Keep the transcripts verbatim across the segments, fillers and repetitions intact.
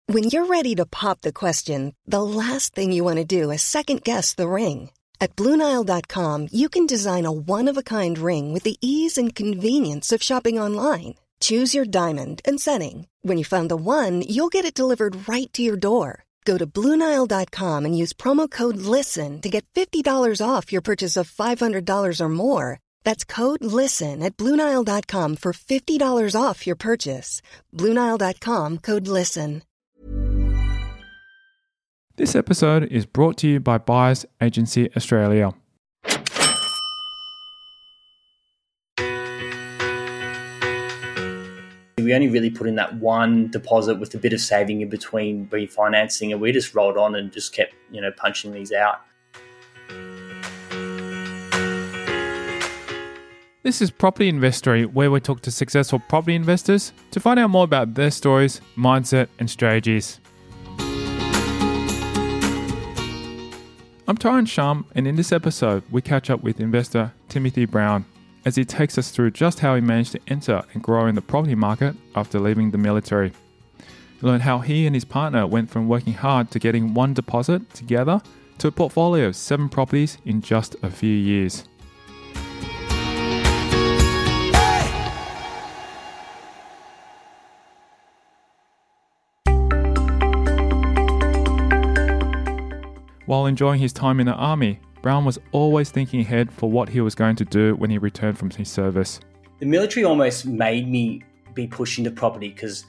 When you're ready to pop the question, the last thing you want to do is second-guess the ring. At Blue Nile dot com, you can design a one-of-a-kind ring with the ease and convenience of shopping online. Choose your diamond and setting. When you find the one, you'll get it delivered right to your door. Go to Blue Nile dot com and use promo code LISTEN to get fifty dollars off your purchase of five hundred dollars or more. That's code LISTEN at Blue Nile dot com for fifty dollars off your purchase. Blue Nile dot com, code LISTEN. This episode is brought to you by Buyers Agency Australia. We only really put in that one deposit with a bit of saving in between refinancing, and we just rolled on and just kept, you know, punching these out. This is Property Investory, where we talk to successful property investors to find out more about their stories, mindset, and strategies. I'm Tyron Shum, and in this episode, we catch up with investor Timothy Brown as he takes us through just how he managed to enter and grow in the property market after leaving the military. You learn how he and his partner went from working hard to getting one deposit together to a portfolio of seven properties in just a few years. While enjoying his time in the army, Brown was always thinking ahead for what he was going to do when he returned from his service. The military almost made me be pushed into property because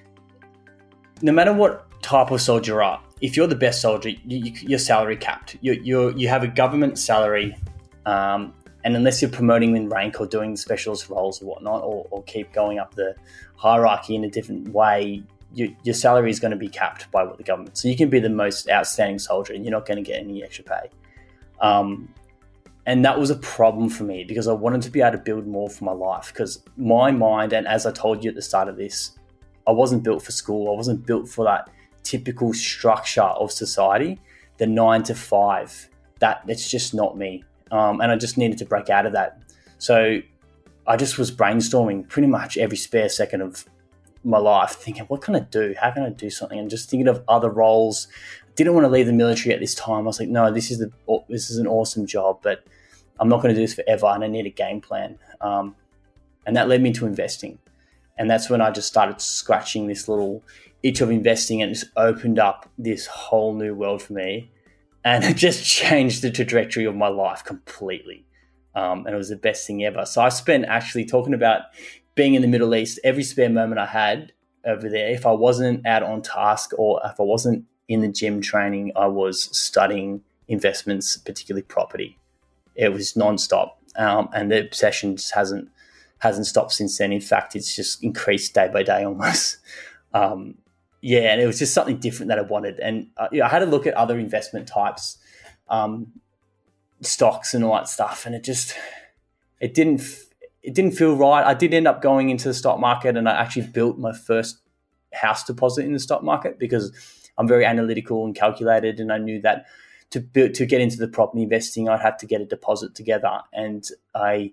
no matter what type of soldier you are, if you're the best soldier, you, you, you're salary capped. You you you have a government salary, um, and unless you're promoting in rank or doing specialist roles or whatnot, or, or keep going up the hierarchy in a different way, you, your salary is going to be capped by what the government. So you can be the most outstanding soldier and you're not going to get any extra pay. Um, and that was a problem for me because I wanted to be able to build more for my life, because my mind, and as I told you at the start of this, I wasn't built for school. I wasn't built for that typical structure of society, the nine to five. That it's just not me. Um, and I just needed to break out of that. So I just was brainstorming pretty much every spare second of my life, thinking, what can I do? How can I do something? And just thinking of other roles. Didn't want to leave the military at this time. I was like, no, this is the this is an awesome job, but I'm not going to do this forever, and I need a game plan. Um, and that led me to investing, and that's when I just started scratching this little itch of investing, and it just opened up this whole new world for me, and it just changed the trajectory of my life completely. Um, and it was the best thing ever. So I spent actually talking about being in the Middle East every spare moment I had over there. If I wasn't out on task or if I wasn't in the gym training, I was studying investments, particularly property. It was nonstop, um, and the obsession just hasn't hasn't stopped since then. In fact, it's just increased day by day almost. Um, yeah, and it was just something different that I wanted. And uh, you know, I had a look at other investment types, um, stocks and all that stuff, and it just it didn't it didn't feel right. I did end up going into the stock market, and I actually built my first house deposit in the stock market because I'm very analytical and calculated, and I knew that to build, to get into the property investing, I'd have to get a deposit together, and I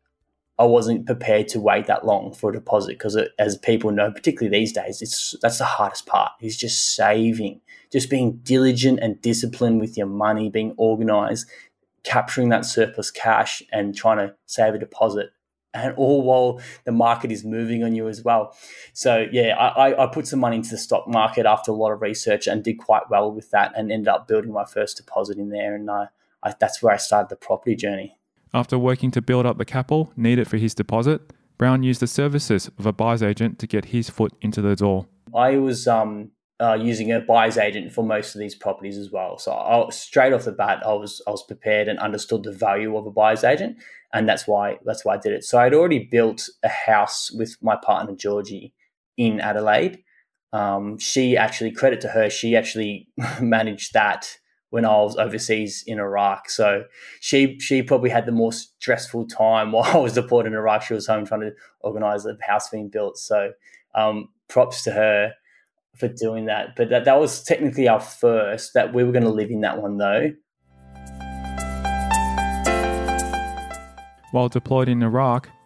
I wasn't prepared to wait that long for a deposit because, as people know, particularly these days, it's that's the hardest part. Is just saving, just being diligent and disciplined with your money, being organised, capturing that surplus cash, and trying to save a deposit. And all while the market is moving on you as well. So, yeah, I, I put some money into the stock market after a lot of research and did quite well with that and ended up building my first deposit in there. And I, I, that's where I started the property journey. After working to build up the capital needed for his deposit, Brown used the services of a buyer's agent to get his foot into the door. I was um, uh, using a buyer's agent for most of these properties as well. So I, straight off the bat, I was I was prepared and understood the value of a buyer's agent. And that's why that's why I did it. So I'd already built a house with my partner, Georgie, in Adelaide. Um, she actually, credit to her, she actually managed that when I was overseas in Iraq. So she she probably had the more stressful time while I was deployed in Iraq. She was home trying to organise the house being built. So um, props to her for doing that. But that, that was technically our first, that we were going to live in that one though. While deployed in Iraq,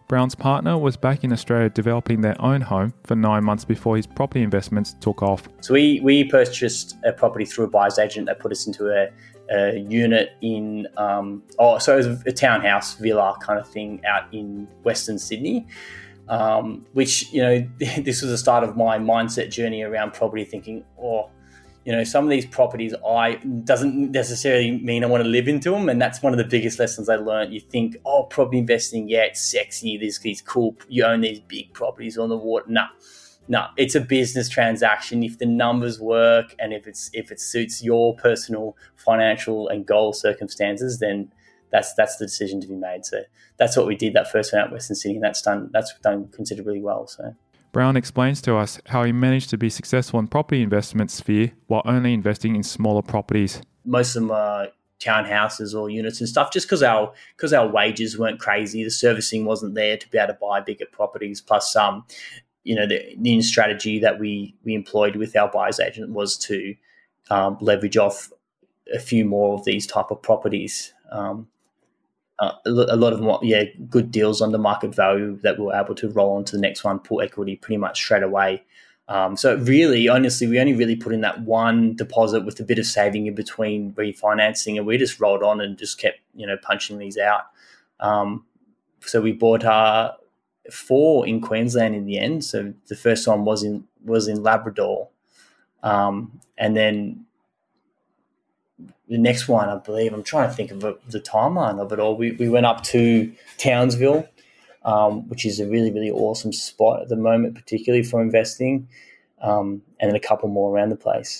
Brown's partner was back in Australia developing their own home for nine months before his property investments took off. So we, we purchased a property through a buyer's agent that put us into a, a unit in, um, oh, so it was a townhouse villa kind of thing out in Western Sydney, um, which, you know, this was the start of my mindset journey around property, thinking, oh, you know, some of these properties I doesn't necessarily mean I want to live into them. And that's one of the biggest lessons I learned. You think, oh, property investing, yeah, it's sexy. This is cool. You own these big properties on the water. No, no, it's a business transaction. If the numbers work and if it's if it suits your personal financial and goal circumstances, then that's that's the decision to be made. So that's what we did that first one out Western Sydney, and that's done that's done considerably well. So. Brown explains to us how he managed to be successful in property investment sphere while only investing in smaller properties. Most of them are townhouses or units and stuff, just because our because our wages weren't crazy, the servicing wasn't there to be able to buy bigger properties. Plus, um, you know, the, the strategy that we we employed with our buyer's agent was to um, leverage off a few more of these type of properties. Um, Uh, a lot of them, yeah, good deals under market value that we were able to roll on to the next one, pull equity pretty much straight away. Um, so really, honestly, we only really put in that one deposit with a bit of saving in between refinancing, and we just rolled on and just kept, you know, punching these out. Um, so we bought uh, four in Queensland in the end. So the first one was in was in Labrador, um, and then the next one, I believe, I'm trying to think of the timeline of it all. We we went up to Townsville, um, which is a really, really awesome spot at the moment, particularly for investing, um, and then a couple more around the place.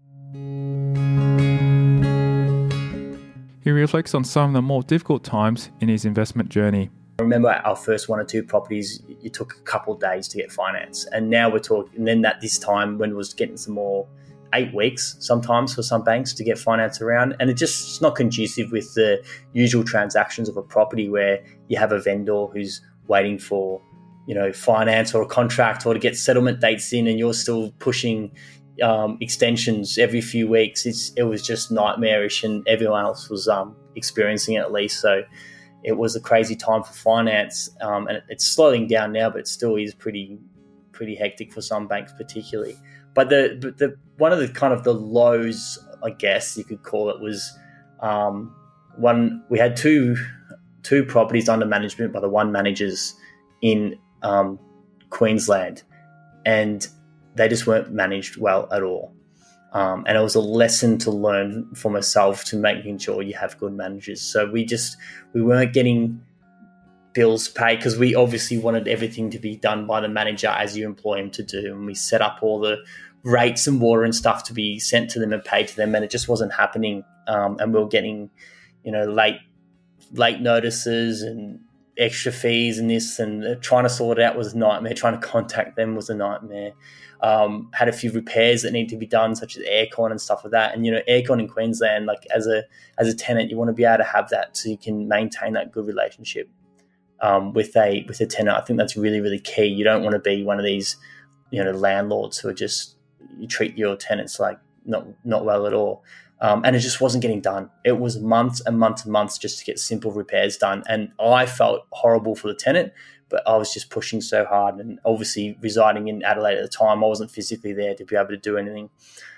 He reflects on some of the more difficult times in his investment journey. I remember our first one or two properties, it took a couple of days to get finance. And now we're talking, and then that this time when it was getting some more, eight weeks sometimes for some banks to get finance around. And it just, it's not conducive with the usual transactions of a property where you have a vendor who's waiting for, you know, finance or a contract or to get settlement dates in, and you're still pushing um, extensions every few weeks. It's, it was just nightmarish, and everyone else was um, experiencing it at least. So it was a crazy time for finance, um, and it's slowing down now, but it still is pretty, pretty hectic for some banks particularly. But the, the one of the kind of the lows, I guess you could call it, was um, one. We had two two properties under management by the one managers in um, Queensland, and they just weren't managed well at all. Um, and it was a lesson to learn for myself to making sure you have good managers. So we just we weren't getting bills paid because we obviously wanted everything to be done by the manager as you employ him to do, and we set up all the rates and water and stuff to be sent to them and paid to them, and it just wasn't happening. Um, and we were getting, you know, late late notices and extra fees and this, and trying to sort it out was a nightmare. Trying to contact them was a nightmare. Um, had a few repairs that need to be done, such as aircon and stuff like that. And, you know, aircon in Queensland, like as a as a tenant, you want to be able to have that so you can maintain that good relationship um, with a with a tenant. I think that's really, really key. You don't want to be one of these, you know, landlords who are just, you treat your tenants like not not well at all. Um, and it just wasn't getting done. It was months and months and months just to get simple repairs done. And I felt horrible for the tenant, but I was just pushing so hard. And obviously residing in Adelaide at the time, I wasn't physically there to be able to do anything.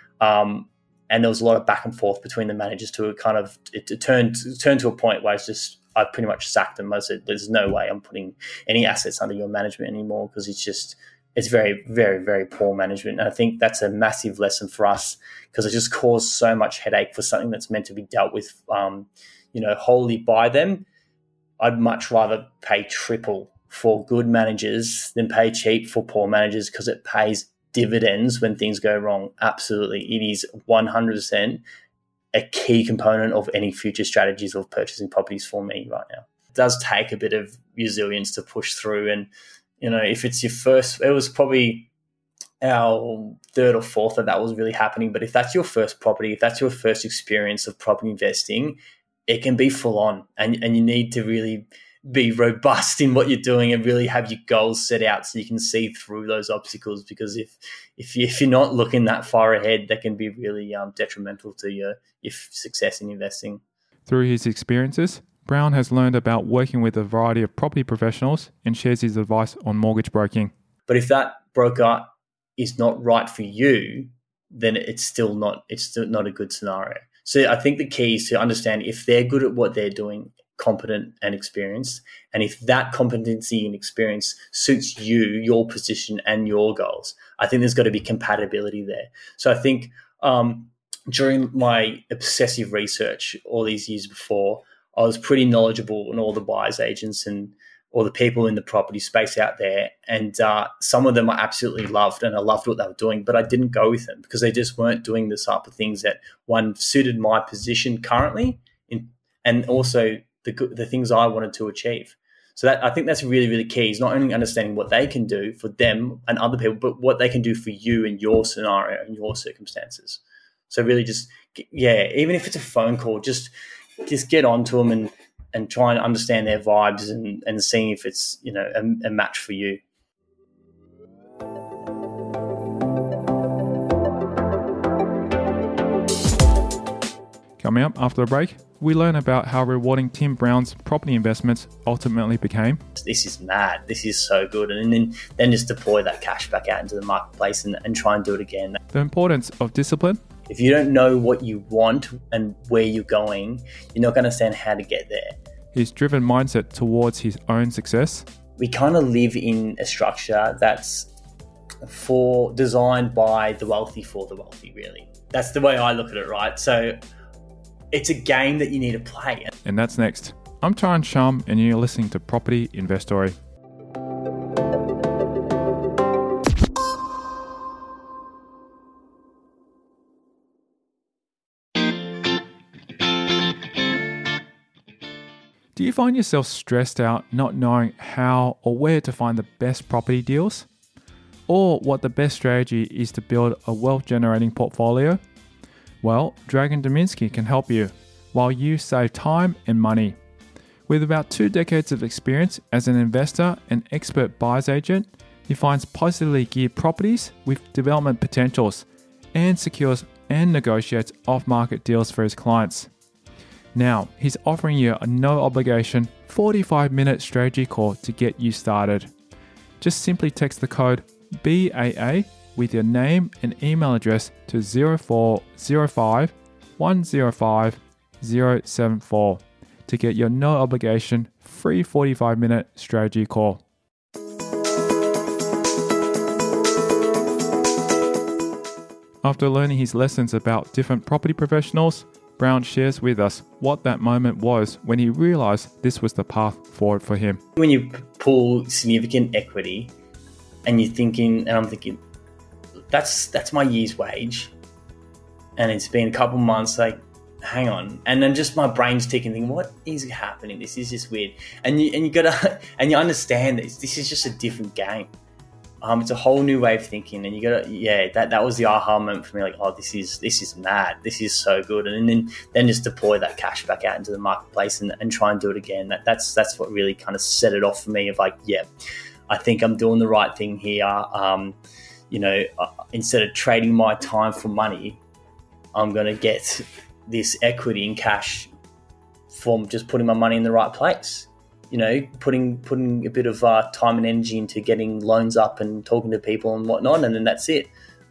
Um, and there was a lot of back and forth between the managers to kind of, it, it turned, it turned to a point where it's just, I pretty much sacked them. I said, there's no way I'm putting any assets under your management anymore, because it's just, it's very, very, very poor management. And I think that's a massive lesson for us, because it just caused so much headache for something that's meant to be dealt with, um, you know, wholly by them. I'd much rather pay triple for good managers than pay cheap for poor managers, because it pays dividends when things go wrong. Absolutely. It is one hundred percent a key component of any future strategies of purchasing properties for me right now. It does take a bit of resilience to push through. And, you know, if it's your first, it was probably our third or fourth that that was really happening. But if that's your first property, if that's your first experience of property investing, it can be full on, and, and you need to really be robust in what you're doing and really have your goals set out so you can see through those obstacles. Because if if, you, if you're not looking that far ahead, that can be really um, detrimental to your, your success in investing. Through his experiences, Brown has learned about working with a variety of property professionals and shares his advice on mortgage broking. But if that broker is not right for you, then it's still not it's still not a good scenario. So I think the key is to understand if they're good at what they're doing, competent and experienced, and if that competency and experience suits you, your position and your goals, I think there's got to be compatibility there. So I think um, during my obsessive research all these years before, I was pretty knowledgeable on all the buyers agents and all the people in the property space out there. And uh, some of them I absolutely loved and I loved what they were doing, but I didn't go with them because they just weren't doing the type of things that, one, suited my position currently in, and also the the things I wanted to achieve. So that I think that's really, really key, is not only understanding what they can do for them and other people, but what they can do for you in your scenario and your circumstances. So really just, yeah, even if it's a phone call, just just get on to them and, and try and understand their vibes and, and seeing if it's, you know, a, a match for you. Coming up after the break, we learn about how rewarding Tim Brown's property investments ultimately became. This is mad. This is so good. And then, then just deploy that cash back out into the marketplace and, and try and do it again. The importance of discipline. If you don't know what you want and where you're going, you're not going to understand how to get there. His driven mindset towards his own success. We kind of live in a structure that's for designed by the wealthy for the wealthy, really. That's the way I look at it, right? So it's a game that you need to play. And that's next. I'm Tyron Shum, and you're listening to Property Investory. Do you find yourself stressed out not knowing how or where to find the best property deals? Or what the best strategy is to build a wealth-generating portfolio? Well, Dragan Dominski can help you while you save time and money. With about two decades of experience as an investor and expert buyer's agent, he finds positively geared properties with development potentials and secures and negotiates off-market deals for his clients. Now, he's offering you a no-obligation forty-five minute strategy call to get you started. Just simply text the code B A A with your name and email address to zero four zero five one zero five zero seven four to get your no-obligation free forty-five minute strategy call. After learning his lessons about different property professionals, Brown shares with us what that moment was when he realized this was the path forward for him. When you pull significant equity and you're thinking, and I'm thinking, that's that's my year's wage, and it's been a couple months, like, hang on. And then just my brain's ticking, thinking, what is happening? This is just weird. And you and you gotta and you understand this. This is just a different game. Um, it's a whole new way of thinking, and you gotta, yeah, that, that was the aha moment for me. Like, oh, this is this is mad. This is so good, and then then just deploy that cash back out into the marketplace and, and try and do it again. That that's that's what really kind of set it off for me. Of like, yeah, I think I'm doing the right thing here. Um, you know, uh, instead of trading my time for money, I'm gonna get this equity in cash from just putting my money in the right place. You know, putting putting a bit of uh, time and energy into getting loans up and talking to people and whatnot, and then that's it.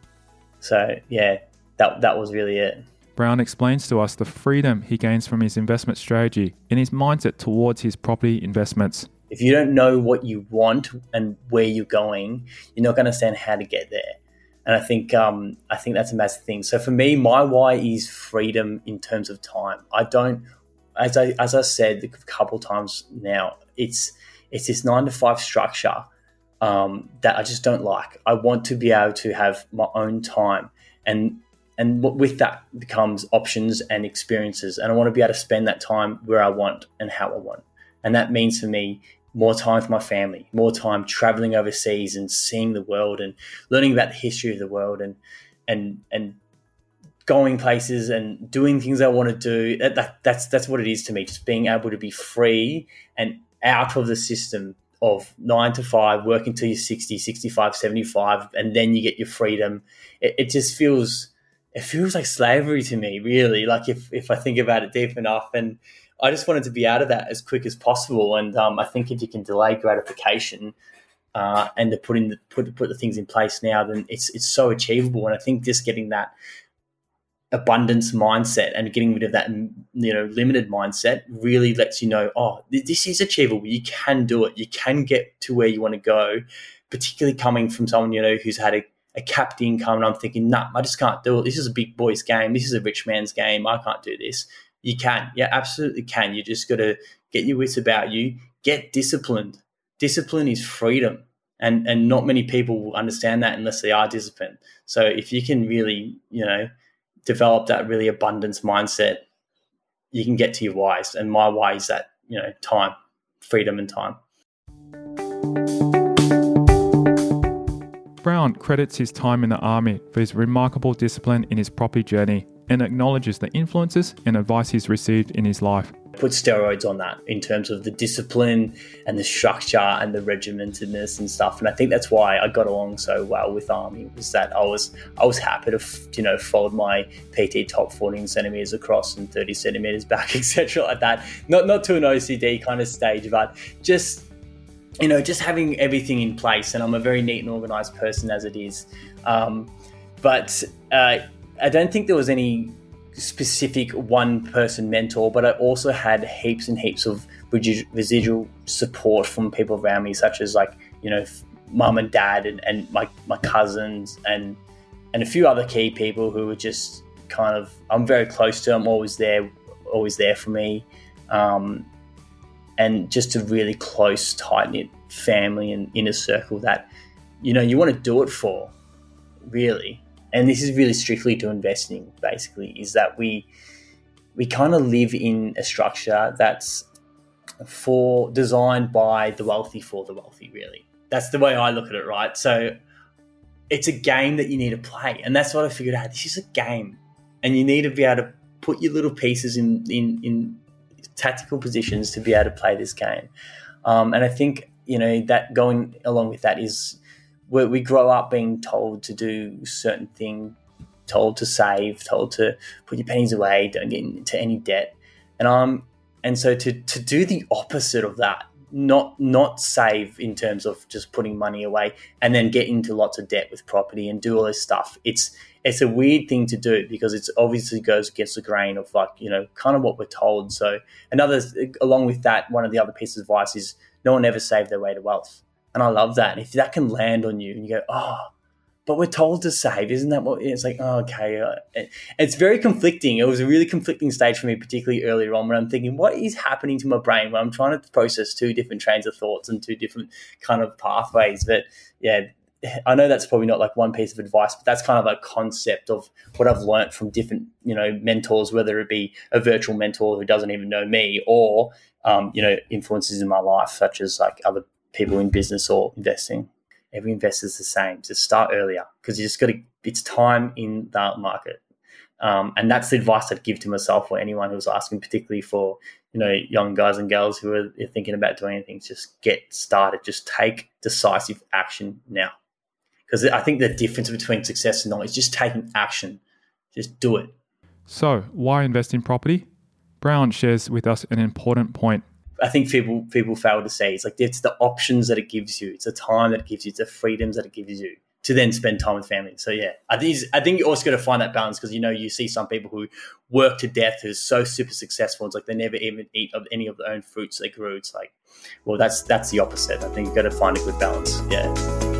So, yeah, that that was really it. Brown explains to us the freedom he gains from his investment strategy and his mindset towards his property investments. If you don't know what you want and where you're going, you're not going to understand how to get there. And I think um, I think that's a massive thing. So for me, my why is freedom in terms of time. I don't... As I as I said a couple of times now, it's it's this nine to five structure um, that I just don't like. I want to be able to have my own time, and and with that becomes options and experiences. And I want to be able to spend that time where I want and how I want. And that means for me more time with my family, more time traveling overseas and seeing the world and learning about the history of the world and and and. going places and doing things I want to do. That, that, that's that's what it is to me, just being able to be free and out of the system of nine to five, working till you're sixty, sixty-five, seventy-five, and then you get your freedom. It, it just feels, it feels like slavery to me, really. Like if, if I think about it deep enough, and I just wanted to be out of that as quick as possible. And um, I think if you can delay gratification uh, and to put in the, put put the things in place now, then it's it's so achievable. And I think just getting that abundance mindset and getting rid of that, you know, limited mindset really lets you know, oh, this is achievable. You can do it. You can get to where you want to go, particularly coming from someone, you know, who's had a, a capped income. And I'm thinking, nah, I just can't do it. This is a big boy's game. This is a rich man's game. I can't do this. You can. Yeah, absolutely can. You just got to get your wits about you. Get disciplined. Discipline is freedom. And, and not many people will understand that unless they are disciplined. So if you can really, you know, develop that really abundance mindset, you can get to your whys. And my why is that, you know, time, freedom and time. Brown credits his time in the army for his remarkable discipline in his property journey and acknowledges the influences and advice he's received in his life. Put steroids on that in terms of the discipline and the structure and the regimentedness and stuff. And I think that's why I got along so well with Army, was that I was I was happy to, you know, fold my P T top fourteen centimeters across and thirty centimeters back, et cetera, like that. Not not to an O C D kind of stage, but just, you know, just having everything in place. And I'm a very neat and organized person as it is. Um, but uh, I don't think there was any specific one person mentor, but I also had heaps and heaps of residual support from people around me, such as like, you know, mum and dad and, and my, my cousins and and a few other key people who were just kind of, I'm very close to them, always there, always there for me. Um, and just a really close, tight-knit family and inner circle that, you know, you want to do it for, really. And this is really strictly to investing, basically, is that we we kind of live in a structure that's for designed by the wealthy for the wealthy, really. That's the way I look at it, right? So it's a game that you need to play. And that's what I figured out. This is a game. And you need to be able to put your little pieces in, in, in tactical positions to be able to play this game. Um, and I think, you know, that going along with that is, where we grow up being told to do certain thing, told to save, told to put your pennies away, don't get into any debt. And um, and so to to do the opposite of that, not not save in terms of just putting money away and then get into lots of debt with property and do all this stuff. It's it's a weird thing to do because it's obviously goes against the grain of, like, you know, kind of what we're told. So another, along with that, one of the other pieces of advice is no one ever saved their way to wealth. And I love that. And if that can land on you and you go, oh, but we're told to save, isn't that what it's like? Oh, okay. It's very conflicting. It was a really conflicting stage for me, particularly earlier on, when I'm thinking, what is happening to my brain when I'm trying to process two different trains of thoughts and two different kind of pathways. But yeah, I know that's probably not like one piece of advice, but that's kind of a concept of what I've learned from different, you know, mentors, whether it be a virtual mentor who doesn't even know me or, um, you know, influences in my life, such as like other people in business or investing. Every investor is the same. Just start earlier because you just got to, it's time in the market. Um, and that's the advice I'd give to myself or anyone who's asking, particularly for, you know, young guys and girls who are thinking about doing anything. Just get started. Just take decisive action now. Because I think the difference between success and not is just taking action. Just do it. So why invest in property? Brown shares with us an important point. I think people people fail to say it's like it's the options that it gives you, it's the time that it gives you, it's the freedoms that it gives you to then spend time with family. So yeah, I think I think you also got to find that balance because, you know, you see some people who work to death who's so super successful. It's like they never even eat of any of their own fruits they grew. It's like, well, that's that's the opposite. I think you've got to find a good balance. Yeah.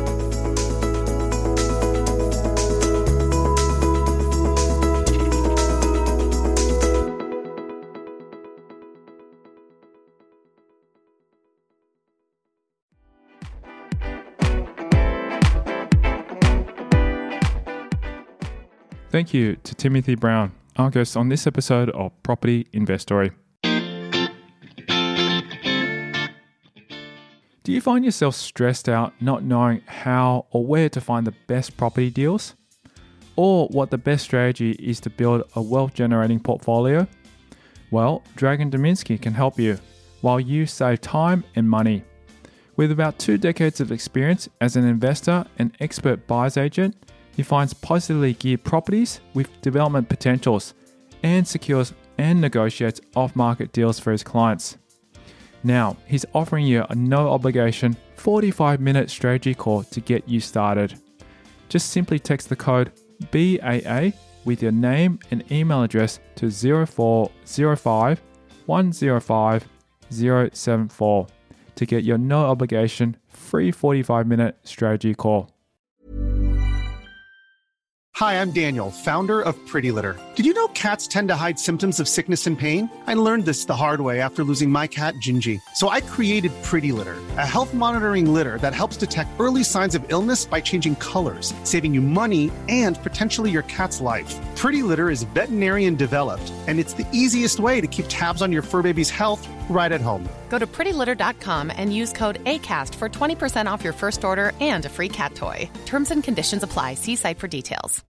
Thank you to Timothy Brown, our guest on this episode of Property Investory. Do you find yourself stressed out not knowing how or where to find the best property deals? Or what the best strategy is to build a wealth-generating portfolio? Well, Dragan Dominski can help you while you save time and money. With about two decades of experience as an investor and expert buyer's agent, he finds positively geared properties with development potentials and secures and negotiates off-market deals for his clients. Now, he's offering you a no-obligation forty-five minute strategy call to get you started. Just simply text the code B A A with your name and email address to zero four zero five one zero five zero seven four to get your no-obligation free forty-five minute strategy call. Hi, I'm Daniel, founder of Pretty Litter. Did you know cats tend to hide symptoms of sickness and pain? I learned this the hard way after losing my cat, Gingy. So I created Pretty Litter, a health monitoring litter that helps detect early signs of illness by changing colors, saving you money and potentially your cat's life. Pretty Litter is veterinarian developed, and it's the easiest way to keep tabs on your fur baby's health right at home. Go to pretty litter dot com and use code ACAST for twenty percent off your first order and a free cat toy. Terms and conditions apply. See site for details.